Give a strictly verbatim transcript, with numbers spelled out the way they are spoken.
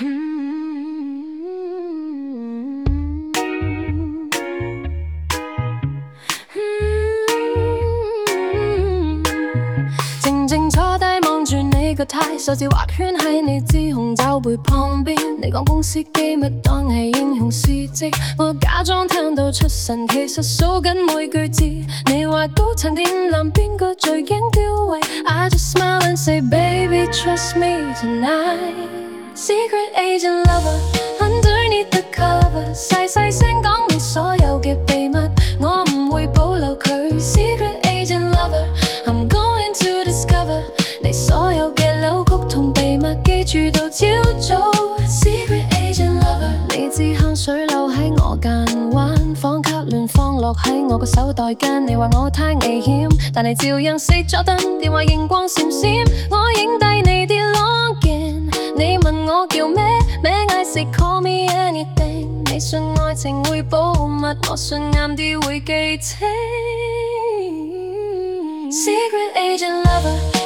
靜靜坐低望住你個態，手指畫圈喺你支紅酒杯旁邊。你講公司機密當係英雄事蹟，我假裝聽到出神，其實數緊每句字。你話高層電纜邊個最驚掉位 I just smile and say baby trust me tonight Secret agent lover underneath the cover 細細聲講你所有嘅秘密，我唔會保留佢 Secret agent lover I'm going to discover 你所有嘅扭曲同秘密，記住到朝早 Secret agent lover 你支香水漏喺我間彎房卡亂放落喺我個手袋間，你話我太危險，但你照樣熄咗燈，電話熒光閃閃，我影低你啲 login， 你問我叫咩名 I say call me anything， 你信愛情會保密，我信啱啲會記清 Secret agent lover